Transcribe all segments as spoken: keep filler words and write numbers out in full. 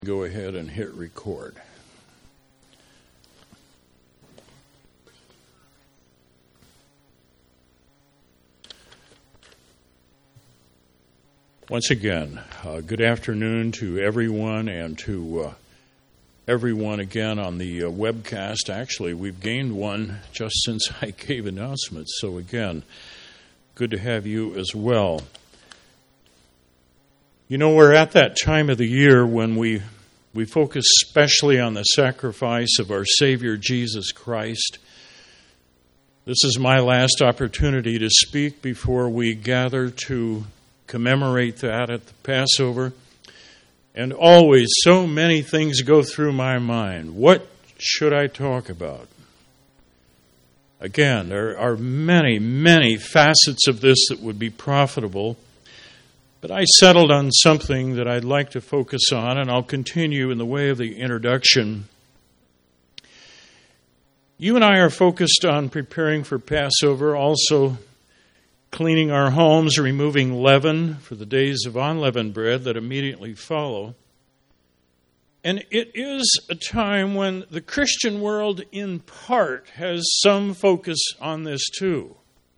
Go ahead and hit record. Once again, uh, good afternoon to everyone and to uh, everyone again on the uh, webcast. Actually, we've gained one just since I gave announcements. So again, good to have you as well. You know, we're at that time of the year when we we focus especially on the sacrifice of our Savior Jesus Christ. This is my last opportunity to speak before we gather to commemorate that at the Passover. And always so many things go through my mind. What should I talk about? Again, there are many, many facets of this that would be profitable. But I settled on something that I'd like to focus on, and I'll continue in the way of the introduction. You and I are focused on preparing for Passover, also cleaning our homes, removing leaven for the days of unleavened bread that immediately follow. And it is a time when the Christian world, in part, has some focus on this too.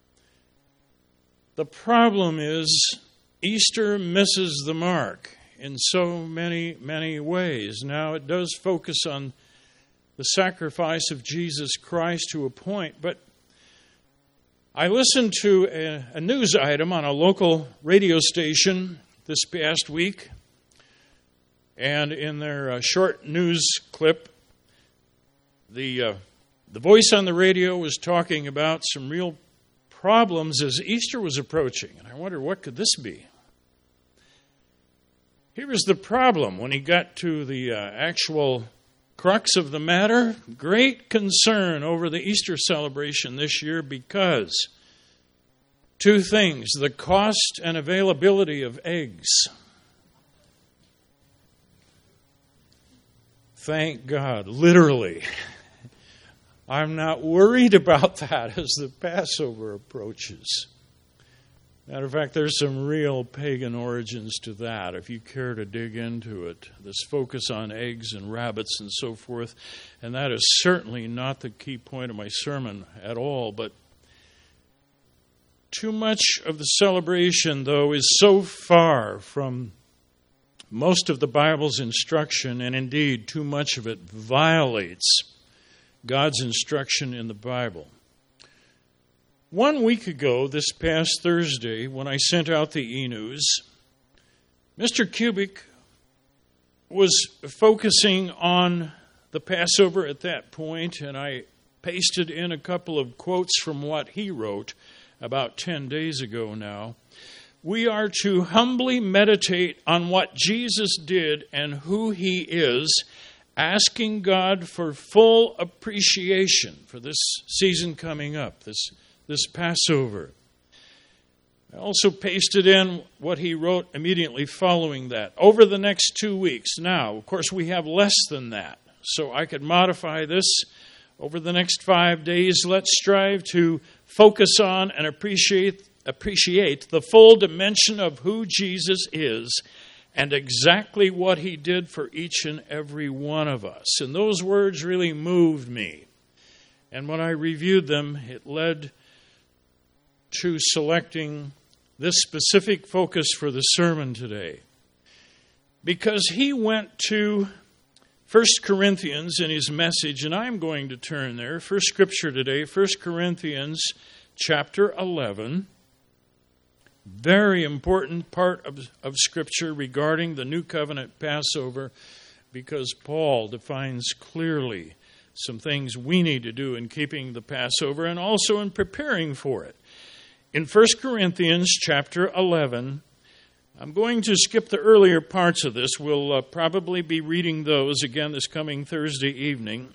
The problem is Easter misses the mark in so many, many ways. Now, it does focus on the sacrifice of Jesus Christ to a point, but I listened to a, a news item on a local radio station this past week, and in their uh, short news clip, the uh, the voice on the radio was talking about some real problems as Easter was approaching, and I wondered, what could this be? Here was the problem when he got to the uh, actual crux of the matter. Great concern over the Easter celebration this year because two things: the cost and availability of eggs. Thank God, literally. I'm not worried about that as the Passover approaches. Matter of fact, there's some real pagan origins to that, if you care to dig into it. This focus on eggs and rabbits and so forth. And that is certainly not the key point of my sermon at all. But too much of the celebration, though, is so far from most of the Bible's instruction, and indeed too much of it violates God's instruction in the Bible. One week ago, this past Thursday, when I sent out the e-news, Mister Kubik was focusing on the Passover at that point, and I pasted in a couple of quotes from what he wrote about ten days ago now. We are to humbly meditate on what Jesus did and who he is, asking God for full appreciation for this season coming up, this this Passover. I also pasted in what he wrote immediately following that. Over the next two weeks. Now, of course, we have less than that, so I could modify this. Over the next five days, let's strive to focus on and appreciate, appreciate the full dimension of who Jesus is and exactly what he did for each and every one of us. And those words really moved me. And when I reviewed them, it led to selecting this specific focus for the sermon today. Because he went to First Corinthians in his message, and I'm going to turn there. First scripture today, First Corinthians chapter eleven. Very important part of, of Scripture regarding the New Covenant Passover, because Paul defines clearly some things we need to do in keeping the Passover and also in preparing for it. In First Corinthians chapter eleven, I'm going to skip the earlier parts of this. We'll uh, probably be reading those again this coming Thursday evening.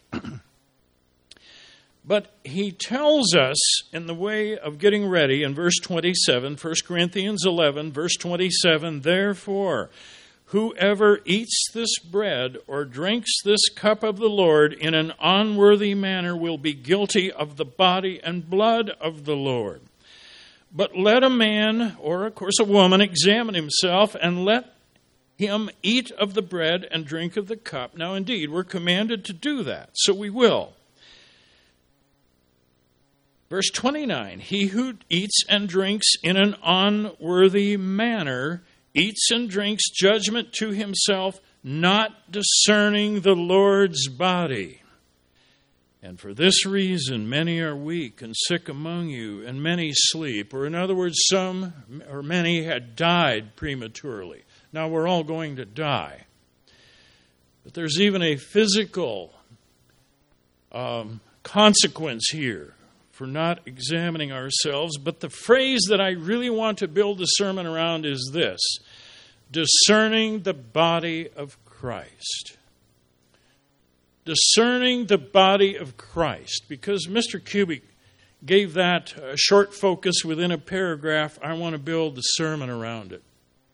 But he tells us in the way of getting ready in verse twenty-seven, First Corinthians eleven, verse twenty-seven, therefore, whoever eats this bread or drinks this cup of the Lord in an unworthy manner will be guilty of the body and blood of the Lord. But let a man, or of course a woman, examine himself, and let him eat of the bread and drink of the cup. Now, indeed, we're commanded to do that, so we will. Verse twenty-nine, he who eats and drinks in an unworthy manner eats and drinks judgment to himself, not discerning the Lord's body. And for this reason, many are weak and sick among you, and many sleep. Or in other words, some or many had died prematurely. Now, we're all going to die. But there's even a physical um, consequence here for not examining ourselves. But the phrase that I really want to build the sermon around is this: discerning the body of Christ. Discerning the body of Christ. Because Mister Kubik gave that a short focus within a paragraph, I want to build the sermon around it.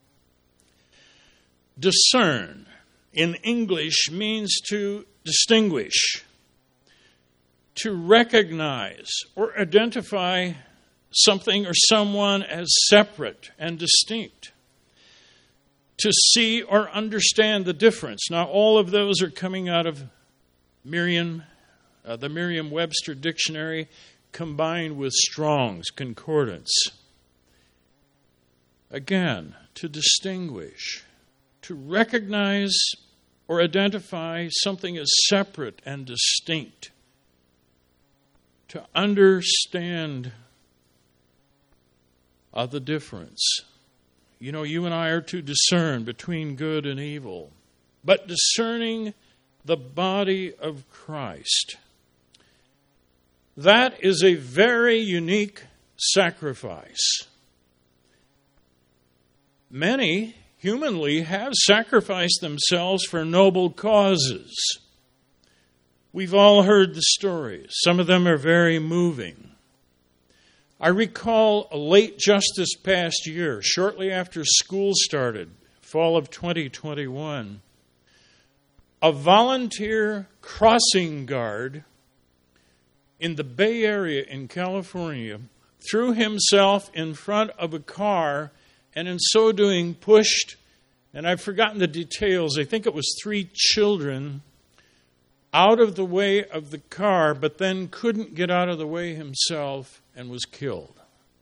Discern in English means to distinguish, to recognize or identify something or someone as separate and distinct, to see or understand the difference. Now, all of those are coming out of Merriam, uh, the Merriam-Webster Dictionary, combined with Strong's Concordance. Again, to distinguish, to recognize or identify something as separate and distinct, to understand uh, the difference. You know, you and I are to discern between good and evil, but discerning the body of Christ. That is a very unique sacrifice. Many, humanly, have sacrificed themselves for noble causes. We've all heard the stories. Some of them are very moving. I recall late just this past year, shortly after school started, fall of twenty twenty-one, a volunteer crossing guard in the Bay Area in California threw himself in front of a car and in so doing pushed, and I've forgotten the details, I think it was three children out of the way of the car, but then couldn't get out of the way himself and was killed.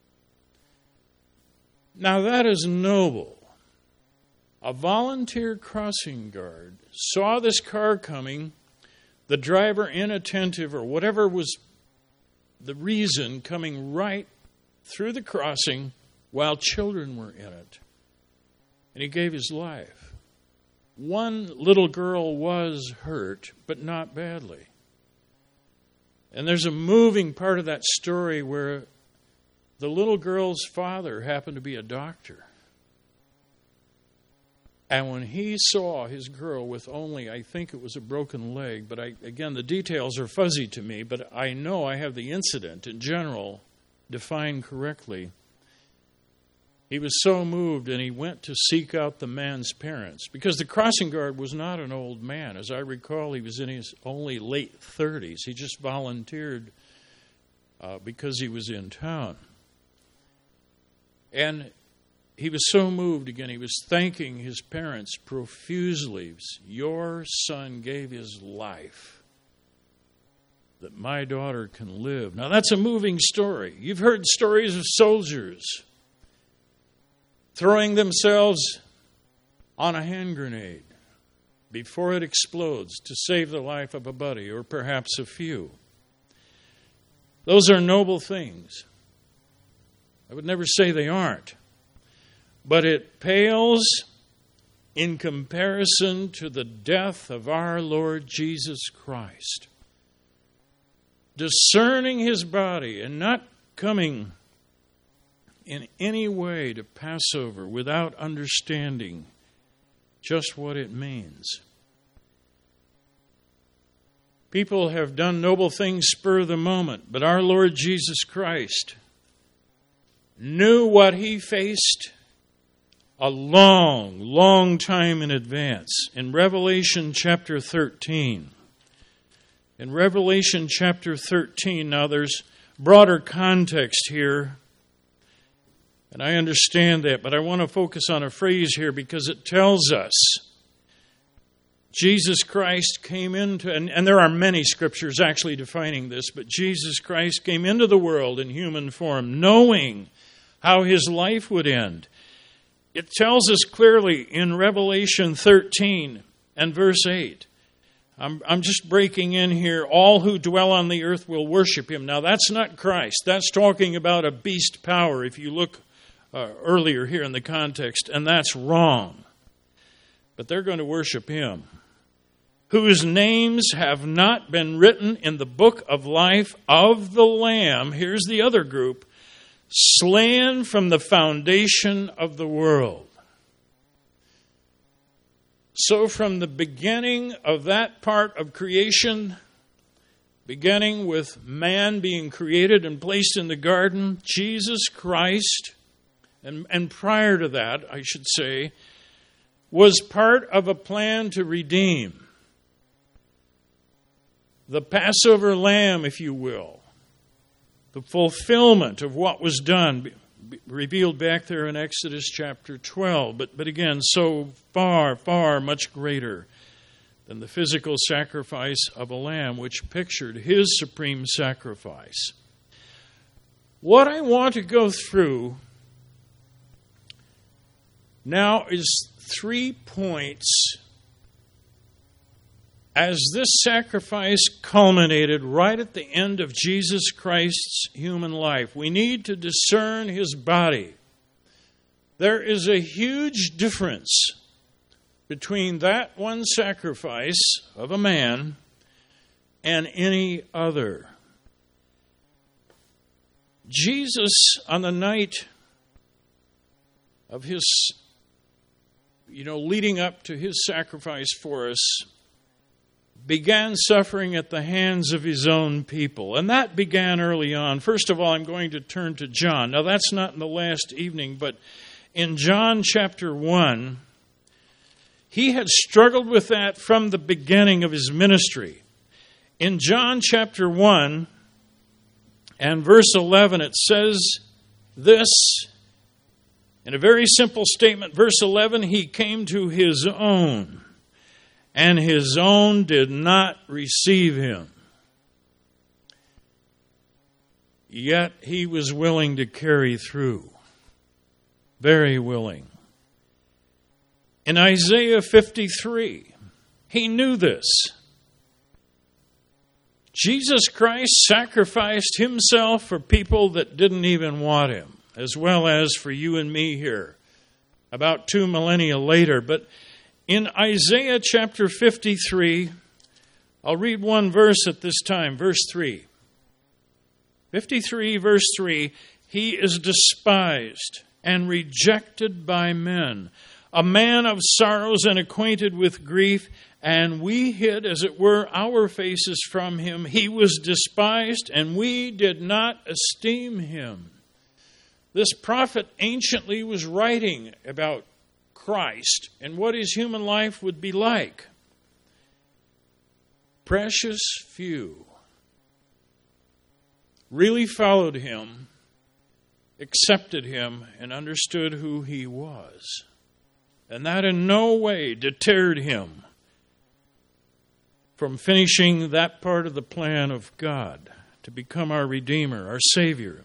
Now that is noble. A volunteer crossing guard saw this car coming, the driver inattentive or whatever was the reason, coming right through the crossing while children were in it. And he gave his life. One little girl was hurt, but not badly. And there's a moving part of that story where the little girl's father happened to be a doctor. And when he saw his girl with only, I think it was a broken leg, but I, again, the details are fuzzy to me, but I know I have the incident in general defined correctly. He was so moved, and he went to seek out the man's parents, because the crossing guard was not an old man. As I recall, he was in his only late thirties. He just volunteered uh, because he was in town. And he was so moved again. He was thanking his parents profusely. Your son gave his life that my daughter can live. Now, that's a moving story. You've heard stories of soldiers throwing themselves on a hand grenade before it explodes to save the life of a buddy or perhaps a few. Those are noble things. I would never say they aren't. But it pales in comparison to the death of our Lord Jesus Christ. Discerning his body and not coming in any way to pass over without understanding just what it means. People have done noble things spur of the moment, but our Lord Jesus Christ knew what he faced a long, long time in advance. In Revelation chapter thirteen, in Revelation chapter thirteen, now there's broader context here. And I understand that, but I want to focus on a phrase here because it tells us Jesus Christ came into, and, and there are many scriptures actually defining this, but Jesus Christ came into the world in human form, knowing how his life would end. It tells us clearly in Revelation thirteen and verse eight. I'm, I'm just breaking in here. All who dwell on the earth will worship him. Now, that's not Christ. That's talking about a beast power, if you look uh, earlier here in the context, and that's wrong. But they're going to worship him, whose names have not been written in the book of life of the Lamb. Here's the other group, slain from the foundation of the world. So from the beginning of that part of creation, beginning with man being created and placed in the garden, Jesus Christ, and, and prior to that, I should say, was part of a plan to redeem. The Passover lamb, if you will. The fulfillment of what was done, revealed back there in Exodus chapter twelve. But, but again, so far, far much greater than the physical sacrifice of a lamb, which pictured his supreme sacrifice. What I want to go through now is three points as this sacrifice culminated right at the end of Jesus Christ's human life. We need to discern his body. There is a huge difference between that one sacrifice of a man and any other. Jesus, on the night of his, you know, leading up to his sacrifice for us, began suffering at the hands of his own people. And that began early on. First of all, I'm going to turn to John. Now, that's not in the last evening, but in John chapter one, he had struggled with that from the beginning of his ministry. In John chapter one and verse eleven, it says this, in a very simple statement. Verse eleven, he came to his own, and his own did not receive him. Yet he was willing to carry through. Very willing. In Isaiah fifty-three, he knew this. Jesus Christ sacrificed himself for people that didn't even want him, as well as for you and me here, about two millennia later. But in Isaiah chapter fifty-three, I'll read one verse at this time, verse three. fifty-three, verse three, he is despised and rejected by men, a man of sorrows and acquainted with grief, and we hid, as it were, our faces from him. He was despised, and we did not esteem him. This prophet anciently was writing about Christ and what his human life would be like. Precious few really followed him, accepted him, and understood who he was. And that in no way deterred him from finishing that part of the plan of God to become our Redeemer, our Savior.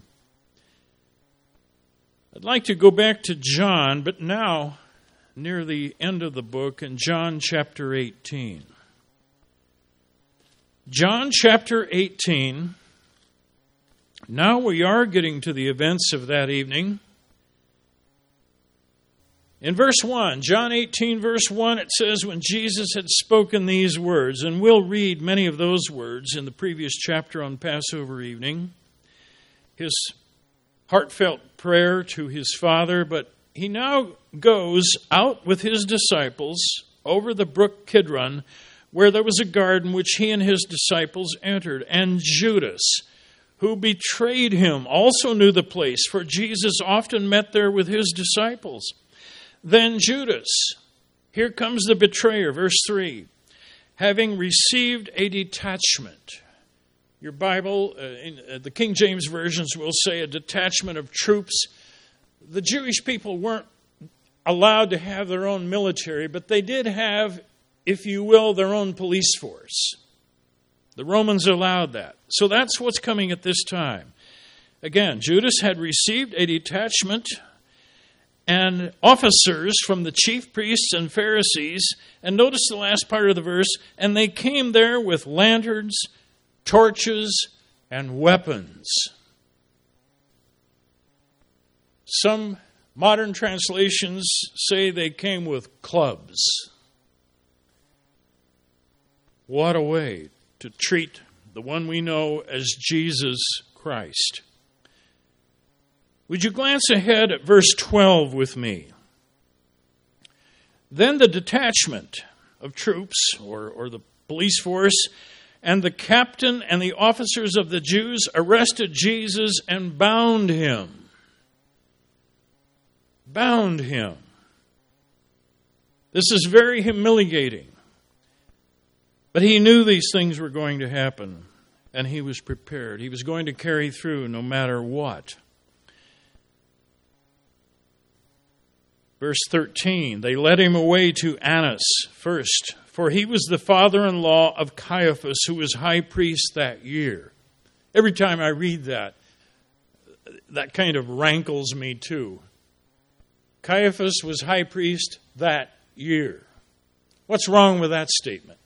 I'd like to go back to John, but now near the end of the book in John chapter eighteen. John chapter eighteen. Now we are getting to the events of that evening. In verse one, John eighteen, verse one, it says, when Jesus had spoken these words, and we'll read many of those words in the previous chapter on Passover evening, his heartfelt prayer to his Father, but he now goes out with his disciples over the brook Kidron, where there was a garden which he and his disciples entered. And Judas, who betrayed him, also knew the place, for Jesus often met there with his disciples. Then Judas, here comes the betrayer, verse three, having received a detachment. Your Bible, uh, in, uh, the King James versions will say a detachment of troops. the Jewish people weren't allowed to have their own military, but they did have, if you will, their own police force. The Romans allowed that. So that's what's coming at this time. Again, Judas had received a detachment and officers from the chief priests and Pharisees, and notice the last part of the verse, and they came there with lanterns, torches, and weapons. Some modern translations say they came with clubs. What a way to treat the one we know as Jesus Christ. Would you glance ahead at verse twelve with me? Then the detachment of troops, or, or the police force, and the captain and the officers of the Jews arrested Jesus and bound him. Bound him. This is very humiliating. But he knew these things were going to happen, and he was prepared. He was going to carry through no matter what. Verse thirteen, they led him away to Annas first, for he was the father-in-law of Caiaphas, who was high priest that year. Every time I read that, that kind of rankles me too. Caiaphas was high priest that year. What's wrong with that statement?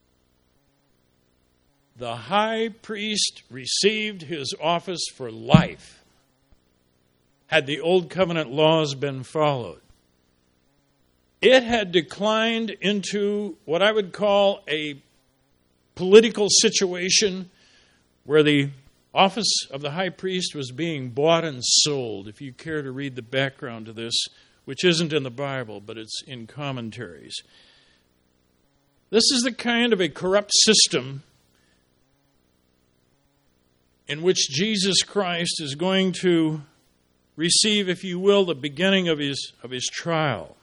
The high priest received his office for life, had the old covenant laws been followed. It had declined into what I would call a political situation where the office of the high priest was being bought and sold, if you care to read the background to this, which isn't in the Bible, but it's in commentaries. This is the kind of a corrupt system in which Jesus Christ is going to receive, if you will, the beginning of his, of his trial.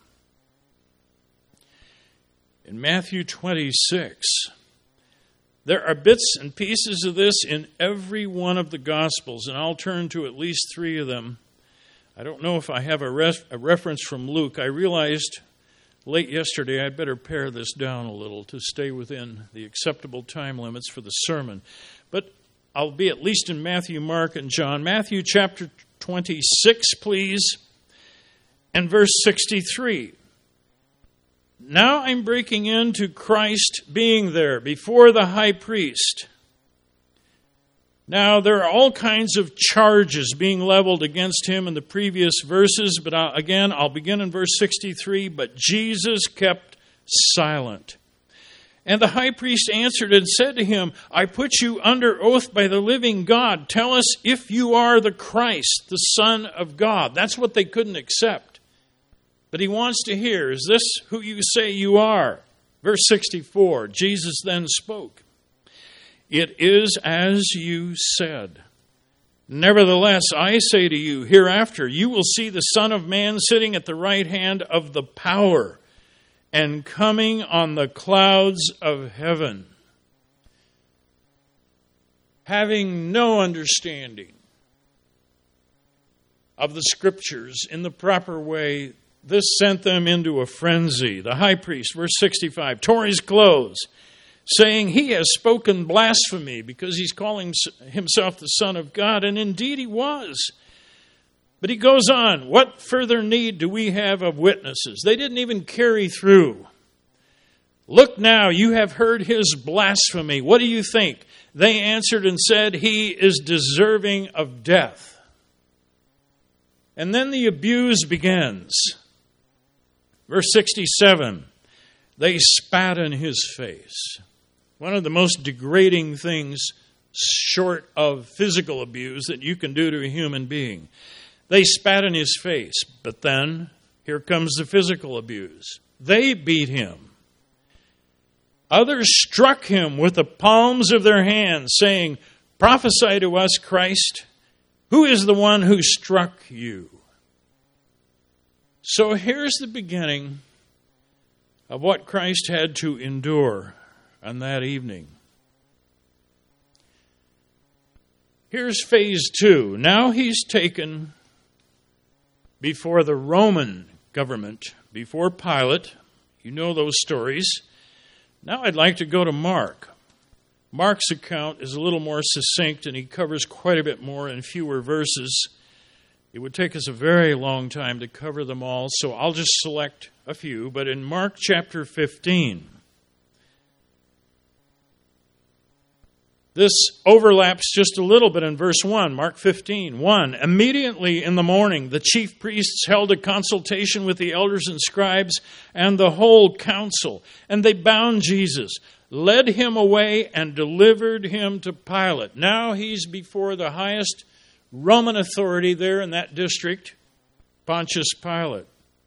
In Matthew twenty-six, there are bits and pieces of this in every one of the Gospels, and I'll turn to at least three of them. I don't know if I have a, ref- a reference from Luke. I realized late yesterday I'd better pare this down a little to stay within the acceptable time limits for the sermon. But I'll be at least in Matthew, Mark, and John. Matthew chapter twenty-six, please, and verse sixty-three. Now I'm breaking into Christ being there before the high priest. Now there are all kinds of charges being leveled against him in the previous verses, but I'll, again, I'll begin in verse sixty-three. But Jesus kept silent. And the high priest answered and said to him, I put you under oath by the living God. Tell us if you are the Christ, the Son of God. That's what they couldn't accept. But he wants to hear, is this who you say you are? Verse sixty-four, Jesus then spoke. It is as you said. Nevertheless, I say to you, hereafter you will see the Son of Man sitting at the right hand of the power and coming on the clouds of heaven. Having no understanding of the Scriptures in the proper way, this sent them into a frenzy. The high priest, verse sixty-five, tore his clothes, saying, he has spoken blasphemy, because he's calling himself the Son of God, and indeed he was. But he goes on, what further need do we have of witnesses? They didn't even carry through. Look now, you have heard his blasphemy. What do you think? They answered and said, he is deserving of death. And then the abuse begins. Verse sixty-seven, they spat in his face. One of the most degrading things, short of physical abuse, that you can do to a human being. They spat in his face, but then here comes the physical abuse. They beat him. Others struck him with the palms of their hands, saying, prophesy to us, Christ. Who is the one who struck you? So here's the beginning of what Christ had to endure on that evening. Here's phase two. Now he's taken before the Roman government, before Pilate. You know those stories. Now I'd like to go to Mark. Mark's account is a little more succinct, and he covers quite a bit more in fewer verses. It would take us a very long time to cover them all, so I'll just select a few. But in Mark chapter fifteen, this overlaps just a little bit in verse one, Mark fifteen, one. Immediately in the morning, the chief priests held a consultation with the elders and scribes and the whole council, and they bound Jesus, led him away, and delivered him to Pilate. Now he's before the highest Roman authority there in that district, Pontius Pilate.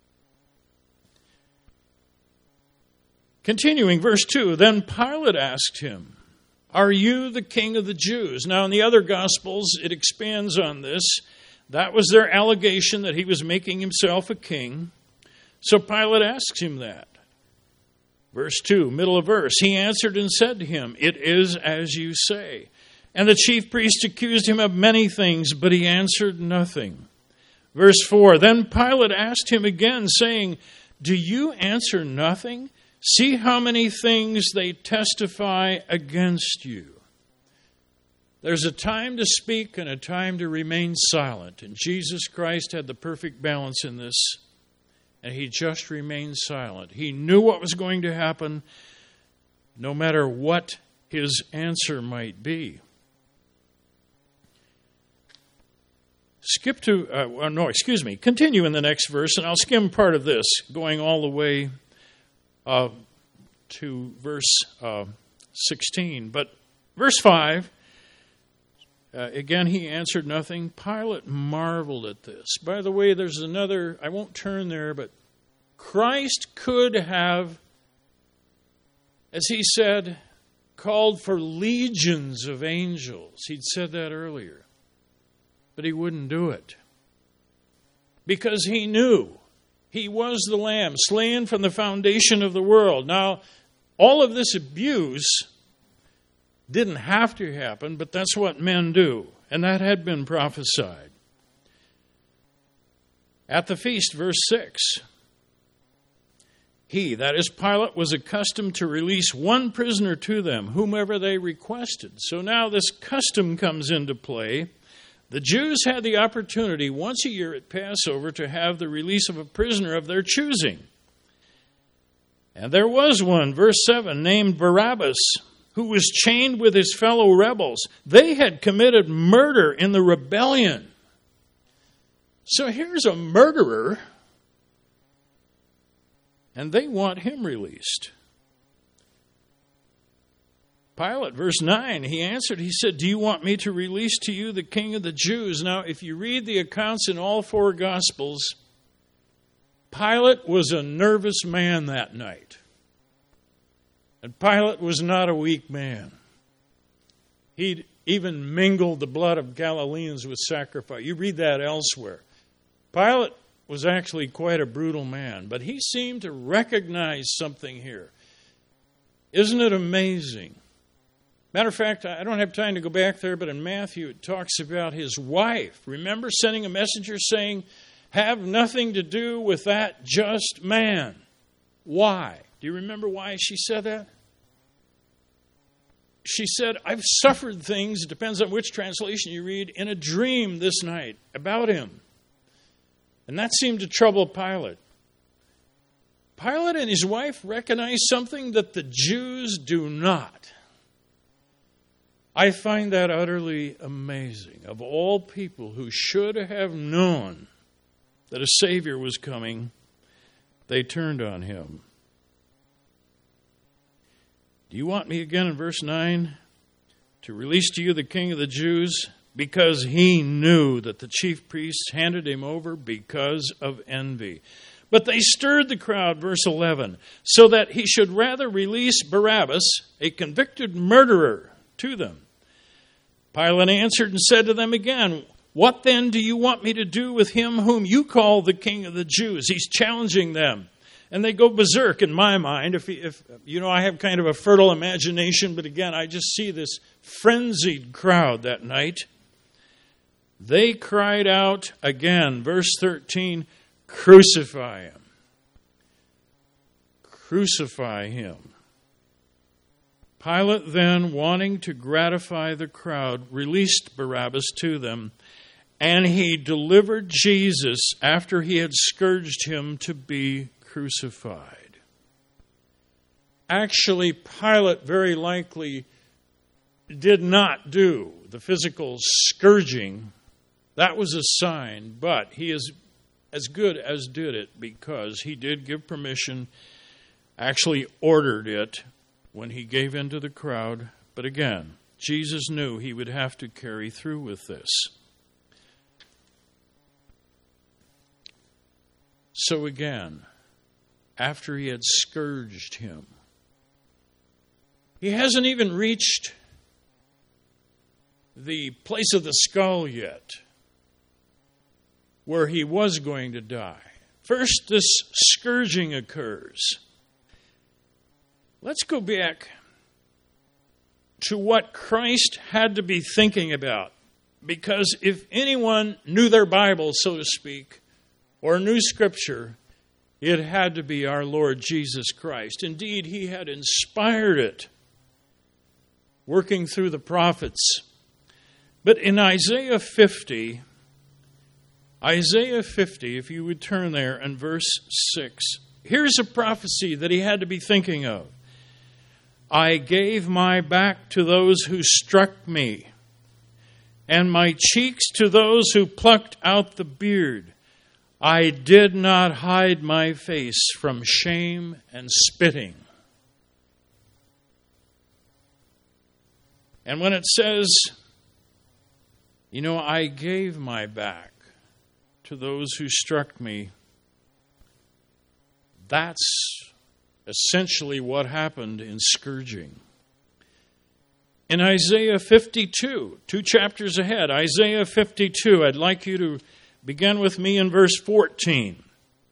Continuing, verse two, then Pilate asked him, "Are you the king of the Jews?" Now in the other Gospels, it expands on this. That was their allegation that he was making himself a king. So Pilate asks him that. Verse two, middle of verse, he answered and said to him, "It is as you say." And the chief priests accused him of many things, but he answered nothing. Verse four, then Pilate asked him again, saying, "Do you answer nothing? See how many things they testify against you." There's a time to speak and a time to remain silent. And Jesus Christ had the perfect balance in this. And he just remained silent. He knew what was going to happen, no matter what his answer might be. Skip to, uh, no, excuse me, continue in the next verse, and I'll skim part of this, going all the way uh, to verse uh, sixteen. But verse five, uh, again, he answered nothing. Pilate marveled at this. By the way, there's another, I won't turn there, but Christ could have, as he said, called for legions of angels. He'd said that earlier. But he wouldn't do it. Because he knew he was the Lamb, slain from the foundation of the world. Now, all of this abuse didn't have to happen, but that's what men do. And that had been prophesied. At the feast, verse six, he, that is Pilate, was accustomed to release one prisoner to them, whomever they requested. So now this custom comes into play. The Jews had the opportunity once a year at Passover to have the release of a prisoner of their choosing. And there was one, verse seven, named Barabbas, who was chained with his fellow rebels. They had committed murder in the rebellion. So here's a murderer, and they want him released. Pilate, verse nine, he answered, he said, "Do you want me to release to you the King of the Jews?" Now, if you read the accounts in all four Gospels, Pilate was a nervous man that night. And Pilate was not a weak man. He'd even mingled the blood of Galileans with sacrifice. You read that elsewhere. Pilate was actually quite a brutal man, but he seemed to recognize something here. Isn't it amazing? Matter of fact, I don't have time to go back there, but in Matthew it talks about his wife. Remember sending a messenger saying, "Have nothing to do with that just man." Why? Do you remember why she said that? She said, "I've suffered things," it depends on which translation you read, "in a dream this night about him." And that seemed to trouble Pilate. Pilate and his wife recognized something that the Jews do not. I find that utterly amazing. Of all people who should have known that a Savior was coming, they turned on him. Do you want me again in verse nine to release to you the King of the Jews? Because he knew that the chief priests handed him over because of envy. But they stirred the crowd, verse eleven, so that he should rather release Barabbas, a convicted murderer, to them. Pilate answered and said to them again, "What then do you want me to do with him whom you call the King of the Jews?" He's challenging them. And they go berserk in my mind. If, if you know, I have kind of a fertile imagination, but again, I just see this frenzied crowd that night. They cried out again, verse thirteen, crucify him. Crucify him. Pilate then, wanting to gratify the crowd, released Barabbas to them, and he delivered Jesus after he had scourged him to be crucified. Actually, Pilate very likely did not do the physical scourging. That was a sign, but he is as good as did it because he did give permission, actually ordered it when he gave in to the crowd. But again, Jesus knew he would have to carry through with this. So again, after he had scourged him, he hasn't even reached the place of the skull yet, where he was going to die. First, this scourging occurs. Let's go back to what Christ had to be thinking about. Because if anyone knew their Bible, so to speak, or knew Scripture, it had to be our Lord Jesus Christ. Indeed, he had inspired it, working through the prophets. But in Isaiah fifty, Isaiah fifty, if you would turn there, in verse six, here's a prophecy that he had to be thinking of. I gave my back to those who struck me, and my cheeks to those who plucked out the beard. I did not hide my face from shame and spitting. And when it says, you know, I gave my back to those who struck me, that's essentially what happened in scourging. In Isaiah fifty-two, two chapters ahead, Isaiah fifty-two, I'd like you to begin with me in verse fourteen.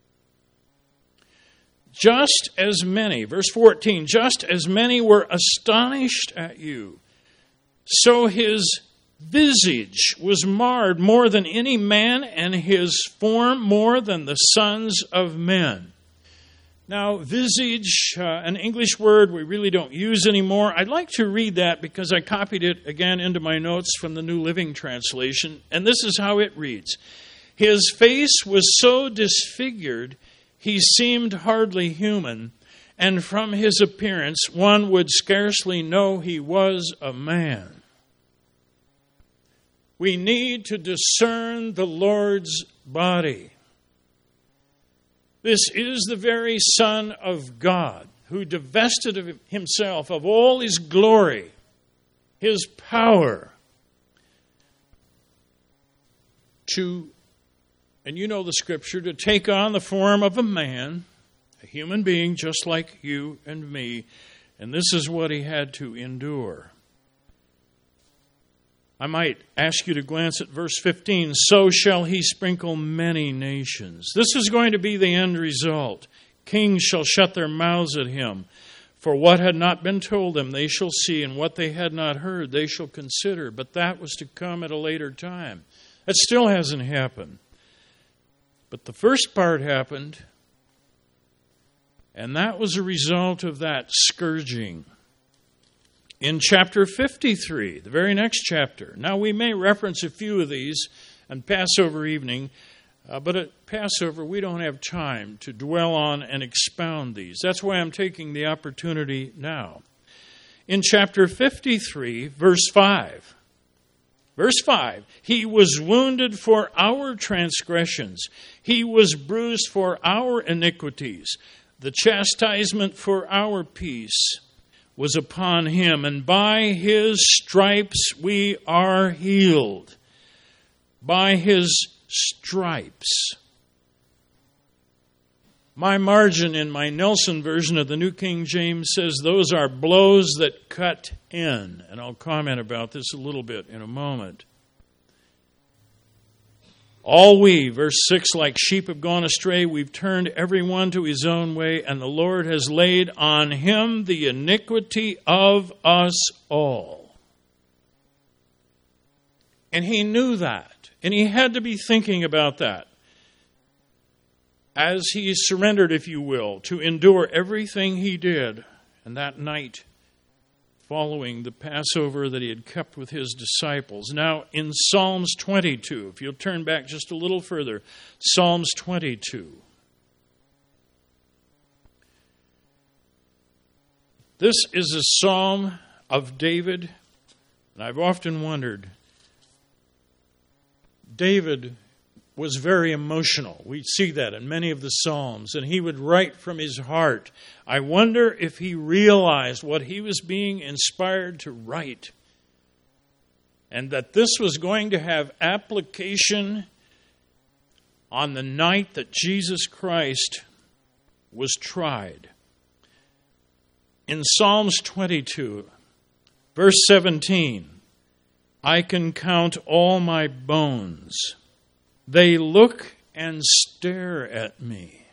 Just as many, verse fourteen, just as many were astonished at you, so his visage was marred more than any man, and his form more than the sons of men. Now, visage, uh, an English word we really don't use anymore. I'd like to read that because I copied it again into my notes from the New Living Translation, and this is how it reads. His face was so disfigured, he seemed hardly human, and from his appearance one would scarcely know he was a man. We need to discern the Lord's body. This is the very Son of God who divested of himself of all his glory, his power, to, and you know the Scripture, to take on the form of a man, a human being just like you and me, and this is what he had to endure. I might ask you to glance at verse fifteen. So shall he sprinkle many nations. This is going to be the end result. Kings shall shut their mouths at him. For what had not been told them they shall see, and what they had not heard they shall consider. But that was to come at a later time. That still hasn't happened. But the first part happened, and that was a result of that scourging. In chapter fifty-three, the very next chapter. Now, we may reference a few of these on Passover evening, uh, but at Passover, we don't have time to dwell on and expound these. That's why I'm taking the opportunity now. In chapter fifty-three, verse five, verse five, he was wounded for our transgressions. He was bruised for our iniquities. The chastisement for our peace was upon him, and by his stripes we are healed. By his stripes. My margin in my Nelson version of the New King James says those are blows that cut in. And I'll comment about this a little bit in a moment. All we, verse six, like sheep have gone astray, we've turned every one to his own way, and the Lord has laid on him the iniquity of us all. And he knew that. And he had to be thinking about that as he surrendered, if you will, to endure everything he did. And that night following the Passover that he had kept with his disciples. Now, in Psalms twenty-two, if you'll turn back just a little further, Psalms twenty-two. This is a psalm of David, and I've often wondered, David was very emotional. We see that in many of the Psalms, and he would write from his heart. I wonder if he realized what he was being inspired to write, and that this was going to have application on the night that Jesus Christ was tried. In Psalms twenty-two, verse seventeen, I can count all my bones. They look and stare at me.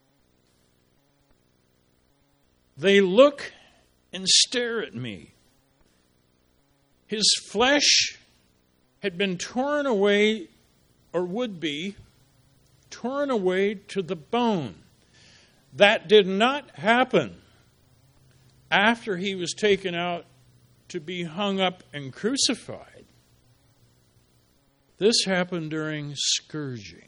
They look and stare at me. His flesh had been torn away, or would be, torn away to the bone. That did not happen after he was taken out to be hung up and crucified. This happened during scourging.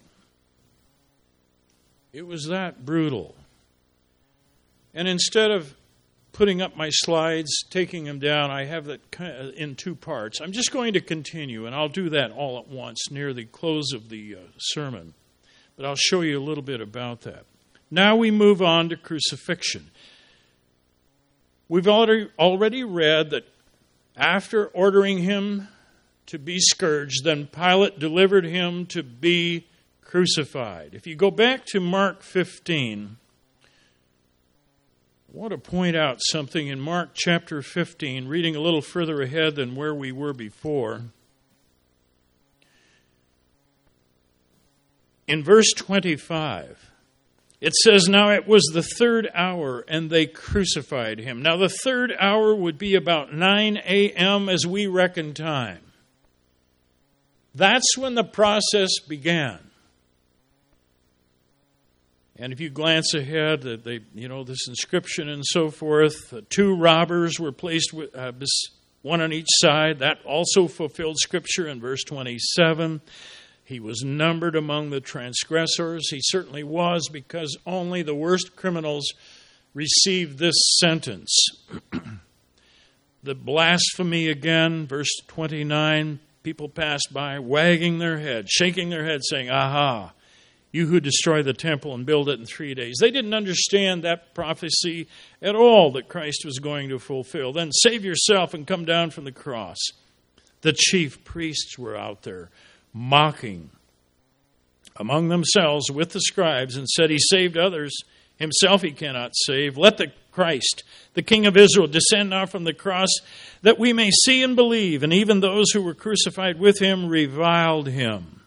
It was that brutal. And instead of putting up my slides, taking them down, I have that in two parts. I'm just going to continue, and I'll do that all at once near the close of the uh, sermon. But I'll show you a little bit about that. Now we move on to crucifixion. We've already, already read that after ordering him to be scourged, then Pilate delivered him to be crucified. If you go back to Mark fifteen, I want to point out something in Mark chapter fifteen, reading a little further ahead than where we were before. In verse twenty-five, it says, now it was the third hour, and they crucified him. Now the third hour would be about nine a.m. as we reckon time. That's when the process began. And if you glance ahead, they, you know, this inscription and so forth, two robbers were placed with, uh, one on each side. That also fulfilled Scripture in verse twenty-seven. He was numbered among the transgressors. He certainly was, because only the worst criminals received this sentence. The blasphemy again, verse twenty-nine, people passed by wagging their head, shaking their head, saying, aha, you who destroy the temple and build it in three days. They didn't understand that prophecy at all that Christ was going to fulfill. Then save yourself and come down from the cross. The chief priests were out there mocking among themselves with the scribes and said, he saved others, himself he cannot save. Let the Christ, the King of Israel, descend now from the cross that we may see and believe. And even those who were crucified with him reviled him.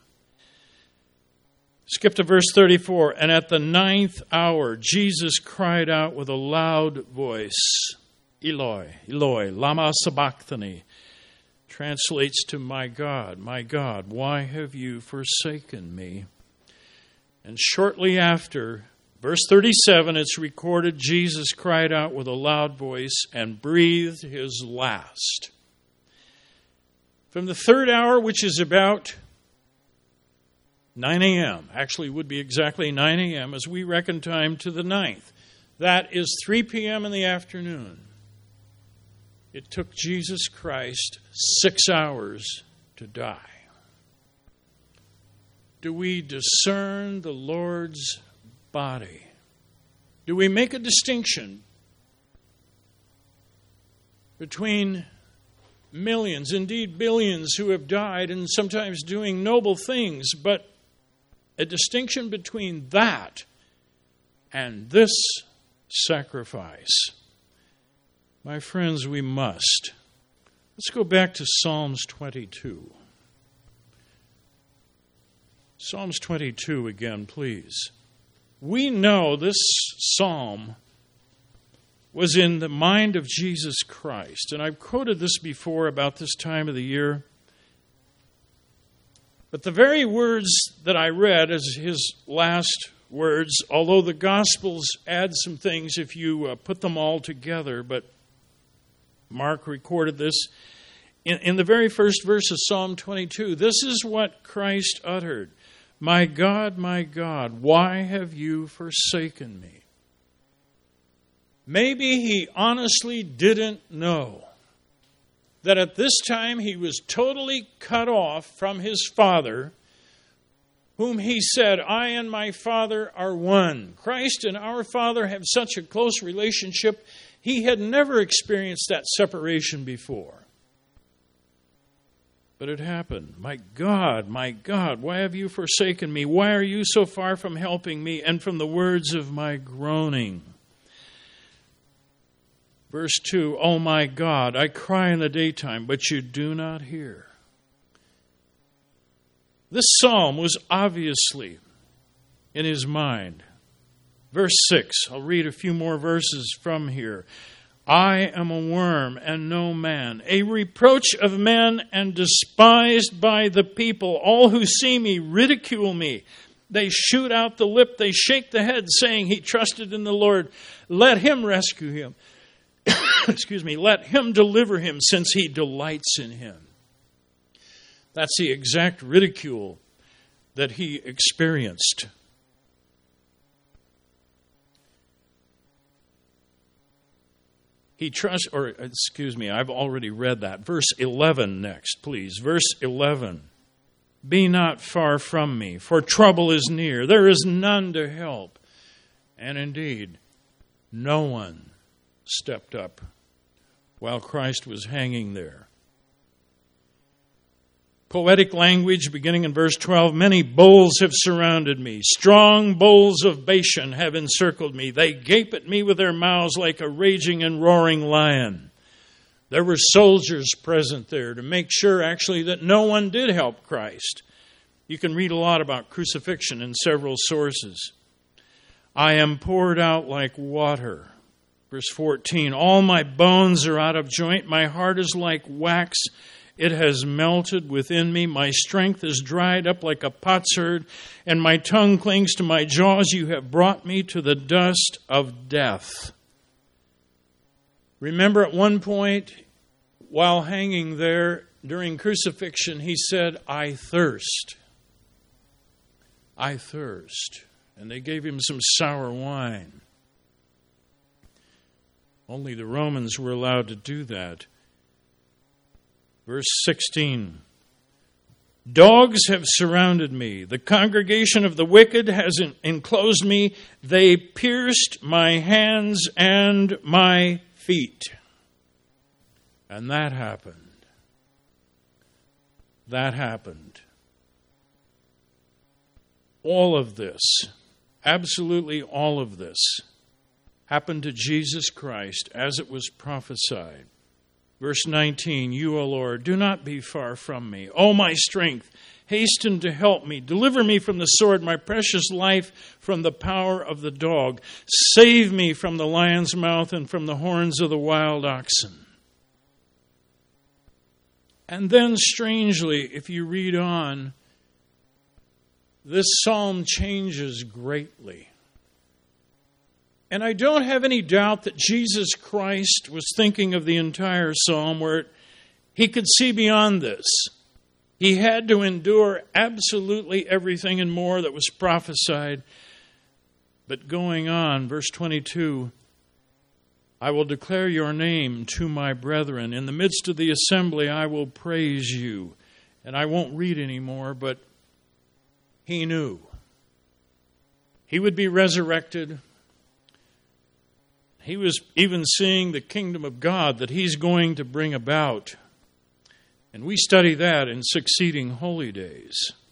Skip to verse thirty-four. And at the ninth hour, Jesus cried out with a loud voice, Eloi, Eloi, lama sabachthani. Translates to, my God, my God, why have you forsaken me? And shortly after, verse thirty-seven, it's recorded, Jesus cried out with a loud voice and breathed his last. From the third hour, which is about nine a.m., actually would be exactly nine a.m. as we reckon time, to the ninth. That is three p.m. in the afternoon. It took Jesus Christ six hours to die. Do we discern the Lord's body? Do we make a distinction between millions, indeed billions, who have died and sometimes doing noble things, but a distinction between that and this sacrifice? My friends, we must. Let's go back to Psalms twenty-two. Psalms twenty-two again, please. We know this psalm was in the mind of Jesus Christ. And I've quoted this before about this time of the year. But the very words that I read as his last words, although the Gospels add some things if you uh, put them all together, but Mark recorded this, in, in the very first verse of Psalm twenty-two, this is what Christ uttered. My God, my God, why have you forsaken me? Maybe he honestly didn't know that at this time he was totally cut off from his Father, whom he said, I and my Father are one. Christ and our Father have such a close relationship, he had never experienced that separation before. But it happened. My God, my God, why have you forsaken me? Why are you so far from helping me and from the words of my groaning? Verse two, oh my God, I cry in the daytime, but you do not hear. This psalm was obviously in his mind. Verse six, I'll read a few more verses from here. I am a worm and no man, a reproach of men and despised by the people. All who see me ridicule me. They shoot out the lip, they shake the head, saying, he trusted in the Lord. Let him rescue him. Excuse me, let him deliver him, since he delights in him. That's the exact ridicule that he experienced. He trusts, or excuse me, I've already read that. Verse eleven next, please. Verse eleven. Be not far from me, for trouble is near. There is none to help. And indeed, no one stepped up while Christ was hanging there. Poetic language beginning in verse twelve. Many bulls have surrounded me. Strong bulls of Bashan have encircled me. They gape at me with their mouths like a raging and roaring lion. There were soldiers present there to make sure actually that no one did help Christ. You can read a lot about crucifixion in several sources. I am poured out like water. Verse fourteen, all my bones are out of joint. My heart is like wax. It has melted within me. My strength is dried up like a potsherd, and my tongue clings to my jaws. You have brought me to the dust of death. Remember at one point, while hanging there during crucifixion, he said, I thirst. I thirst. And they gave him some sour wine. Only the Romans were allowed to do that. Verse sixteen. Dogs have surrounded me. The congregation of the wicked has enclosed me. They pierced my hands and my feet. And that happened. That happened. All of this, absolutely all of this, happened to Jesus Christ as it was prophesied. Verse nineteen, you, O Lord, do not be far from me. O my strength, hasten to help me. Deliver me from the sword, my precious life from the power of the dog. Save me from the lion's mouth and from the horns of the wild oxen. And then, strangely, if you read on, this psalm changes greatly. And I don't have any doubt that Jesus Christ was thinking of the entire psalm where he could see beyond this. He had to endure absolutely everything and more that was prophesied. But going on, verse twenty-two, I will declare your name to my brethren. In the midst of the assembly, I will praise you. And I won't read anymore, but he knew. He would be resurrected. He was even seeing the kingdom of God that he's going to bring about. And we study that in succeeding holy days.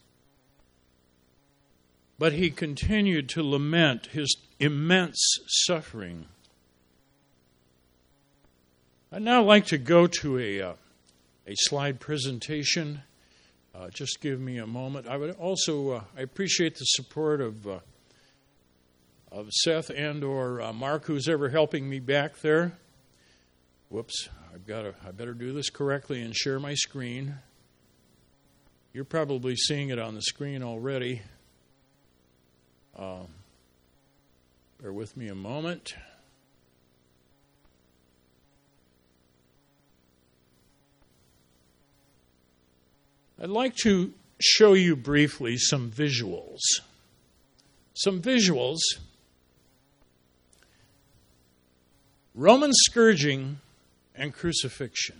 But he continued to lament his immense suffering. I'd now like to go to a, uh, a slide presentation. Uh, just give me a moment. I would also, uh, I appreciate the support of uh, of Seth and or uh, Mark, who's ever helping me back there. Whoops, I've got to, I better do this correctly and share my screen. You're probably seeing it on the screen already. Uh, bear with me a moment. I'd like to show you briefly some visuals. Some visuals. Roman scourging and crucifixion.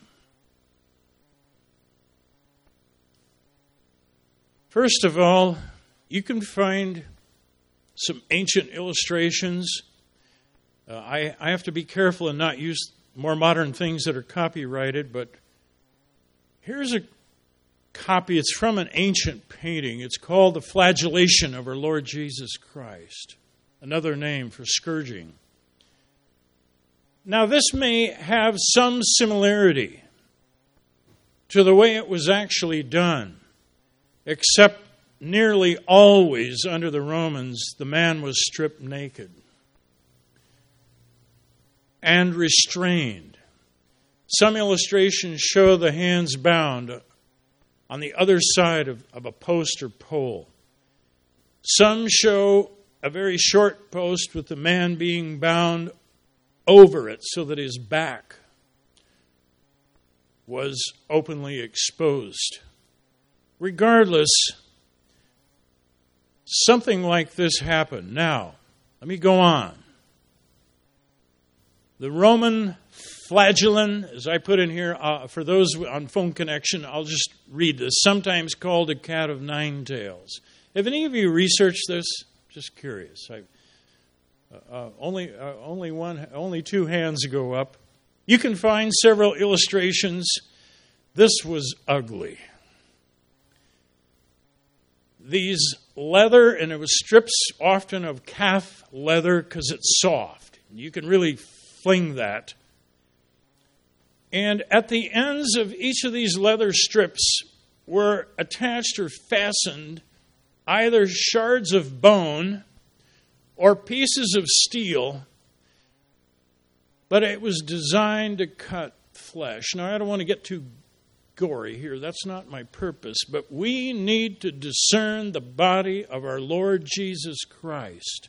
First of all, you can find some ancient illustrations. Uh, I, I have to be careful and not use more modern things that are copyrighted, but here's a copy. It's from an ancient painting. It's called The Flagellation of Our Lord Jesus Christ, another name for scourging. Now, this may have some similarity to the way it was actually done, except nearly always under the Romans, the man was stripped naked and restrained. Some illustrations show the hands bound on the other side of, of a post or pole. Some show a very short post with the man being bound over it so that his back was openly exposed. Regardless, something like this happened. Now, let me go on. The Roman flagellum, as I put in here, uh, for those on phone connection, I'll just read this, sometimes called a cat of nine tails. Have any of you researched this? Just curious. I, uh, only, uh, only one, only two hands go up. You can find several illustrations. This was ugly. These leather, and it was strips often of calf leather because it's soft. You can really fling that. And at the ends of each of these leather strips were attached or fastened either shards of bone or pieces of steel, but it was designed to cut flesh. Now, I don't want to get too gory here. That's not my purpose. But we need to discern the body of our Lord Jesus Christ.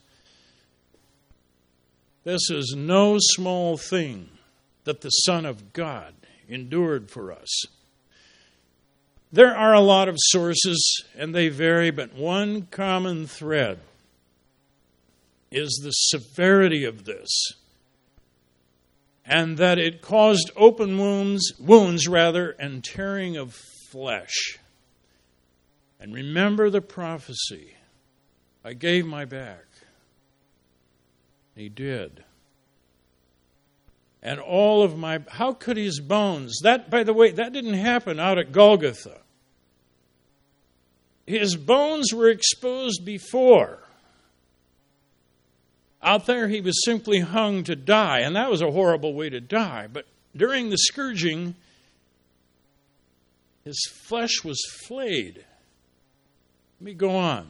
This is no small thing that the Son of God endured for us. There are a lot of sources, and they vary, but one common thread is the severity of this, and that it caused open wounds, wounds rather, and tearing of flesh. And remember the prophecy. I gave my back. He did. And all of my, how could his bones, that, by the way, that didn't happen out at Golgotha. His bones were exposed before. Out there, he was simply hung to die, and that was a horrible way to die. But during the scourging, his flesh was flayed. Let me go on.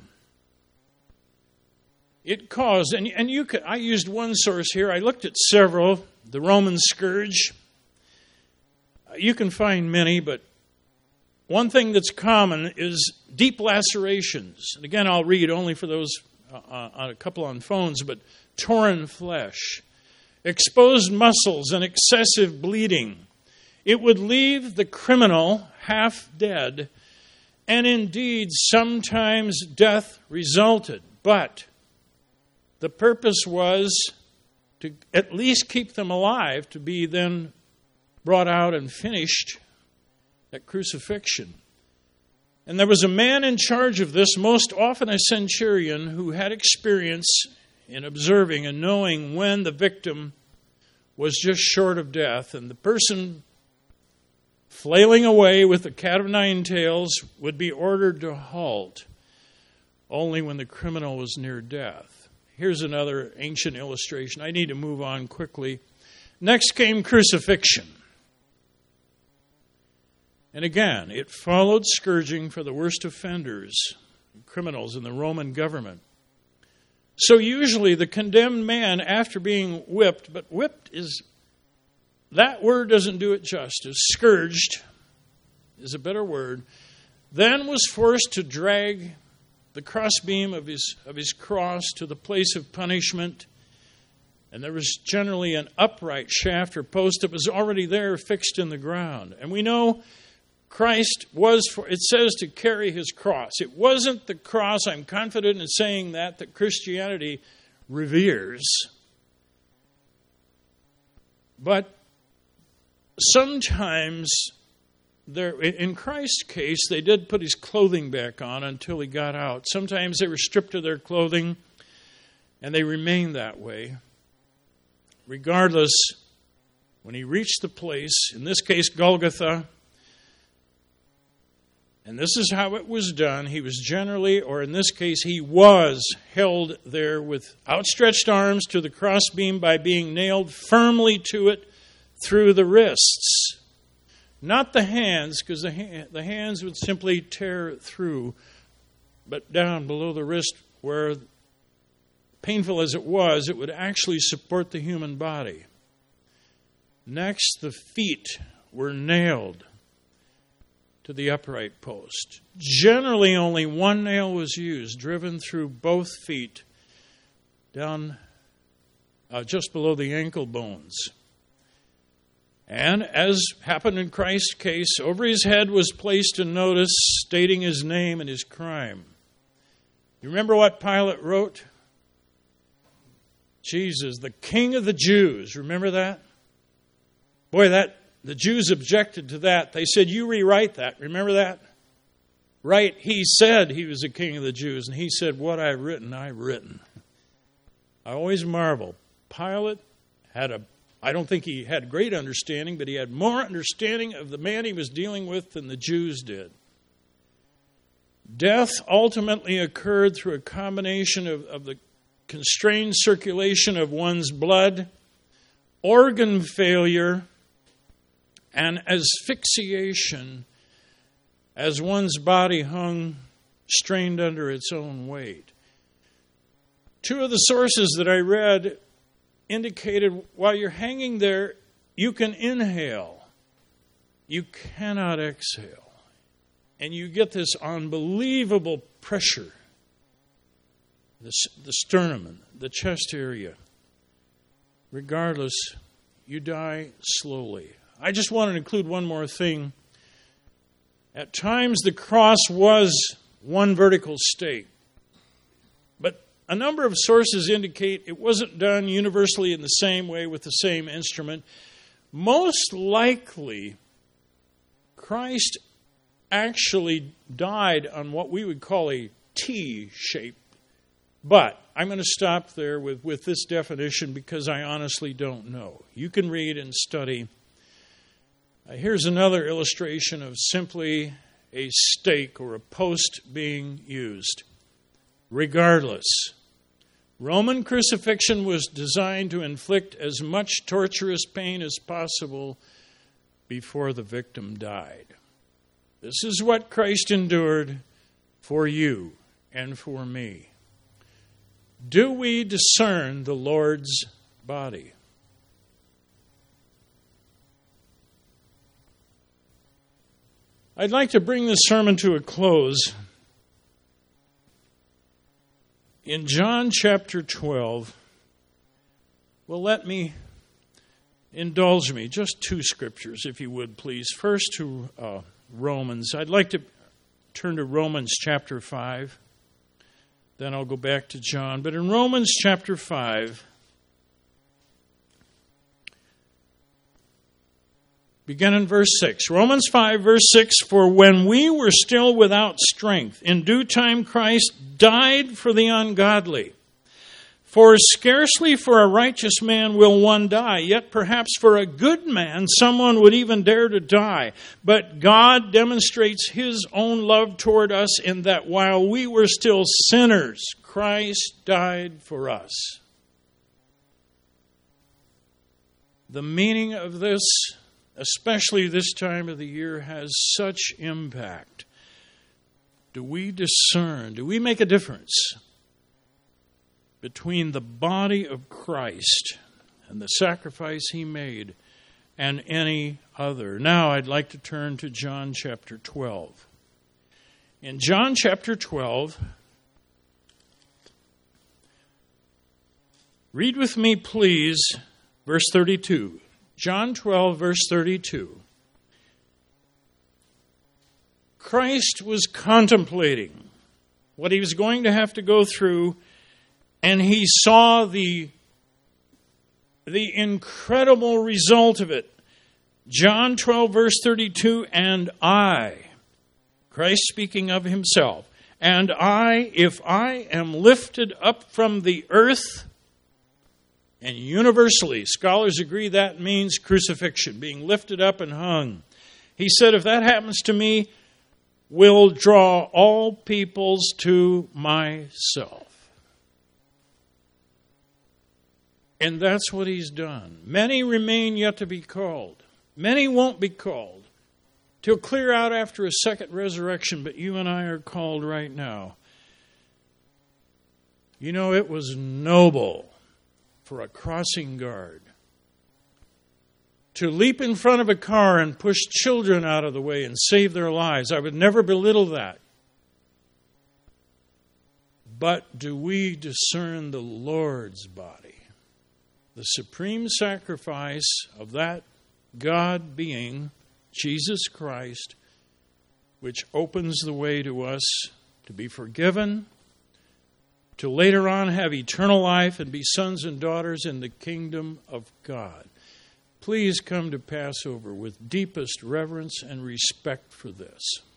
It caused, and, and you could, I used one source here. I looked at several. The Roman scourge. You can find many, but one thing that's common is deep lacerations. And again, I'll read only for those uh, on a couple on phones, but torn flesh, exposed muscles, and excessive bleeding. It would leave the criminal half dead, and indeed, sometimes death resulted. But the purpose was to at least keep them alive, to be then brought out and finished at crucifixion. And there was a man in charge of this, most often a centurion, who had experience in observing and knowing when the victim was just short of death. And the person flailing away with the cat of nine tails would be ordered to halt only when the criminal was near death. Here's another ancient illustration. I need to move on quickly. Next came crucifixion. And again, it followed scourging for the worst offenders, criminals in the Roman government. So usually the condemned man, after being whipped, but whipped is, that word doesn't do it justice. Scourged is a better word. then was forced to drag the crossbeam of his, of his cross to the place of punishment. And there was generally an upright shaft or post that was already there fixed in the ground. And we know Christ was, for, it says, to carry his cross. It wasn't the cross, I'm confident in saying that, that Christianity reveres. But sometimes, there, in Christ's case, they did put his clothing back on until he got out. Sometimes they were stripped of their clothing, and they remained that way. Regardless, when he reached the place, in this case Golgotha, and this is how it was done, he was generally, or in this case he was, held there with outstretched arms to the crossbeam by being nailed firmly to it through the wrists. Not the hands, because the, ha- the hands would simply tear through, but down below the wrist where, painful as it was, it would actually support the human body. Next, the feet were nailed to the upright post. Generally, only one nail was used, driven through both feet, down uh, just below the ankle bones. And as happened in Christ's case, over his head was placed a notice stating his name and his crime. You remember what Pilate wrote? Jesus, the King of the Jews. Remember that? Boy, that the Jews objected to that. They said, you rewrite that. Remember that? Right, he said he was the King of the Jews, and he said, what I've written, I've written. I always marvel. Pilate had a, I don't think he had great understanding, but he had more understanding of the man he was dealing with than the Jews did. Death ultimately occurred through a combination of, of the constrained circulation of one's blood, organ failure, and asphyxiation as one's body hung strained under its own weight. Two of the sources that I read indicated while you're hanging there, you can inhale. You cannot exhale. And you get this unbelievable pressure. The, the sternum, the chest area. Regardless, you die slowly. I just want to include one more thing. At times, the cross was one vertical stake. But a number of sources indicate it wasn't done universally in the same way with the same instrument. Most likely, Christ actually died on what we would call a T shape. But I'm going to stop there with, with this definition because I honestly don't know. You can read and study. Uh, here's another illustration of simply a stake or a post being used. Regardless, Roman crucifixion was designed to inflict as much torturous pain as possible before the victim died. This is what Christ endured for you and for me. Do we discern the Lord's body? I'd like to bring this sermon to a close. In John chapter twelve, well, let me indulge me. Just two scriptures, if you would, please. First to uh, Romans. I'd like to turn to Romans chapter five. Then I'll go back to John. But in Romans chapter five, begin in verse six. Romans five, verse six, for when we were still without strength, in due time Christ died for the ungodly. For scarcely for a righteous man will one die, yet perhaps for a good man someone would even dare to die. But God demonstrates his own love toward us in that while we were still sinners, Christ died for us. The meaning of this, especially this time of the year, has such impact. Do we discern? Do we make a difference between the body of Christ and the sacrifice he made and any other? Now I'd like to turn to John chapter twelve. In John chapter twelve, read with me, please, verse thirty-two. John twelve, verse thirty-two. Christ was contemplating what he was going to have to go through, and he saw the, the incredible result of it. John twelve, verse thirty-two, and I, Christ speaking of himself, and I, if I am lifted up from the earth, and universally, scholars agree that means crucifixion, being lifted up and hung. He said, if that happens to me, will draw all peoples to myself. And that's what he's done. Many remain yet to be called. Many won't be called till clear out after a second resurrection, but you and I are called right now. You know, it was noble for a crossing guard to leap in front of a car and push children out of the way and save their lives. I would never belittle that. But do we discern the Lord's body? The supreme sacrifice of that God being, Jesus Christ, which opens the way to us to be forgiven, to later on have eternal life and be sons and daughters in the kingdom of God. Please come to Passover with deepest reverence and respect for this.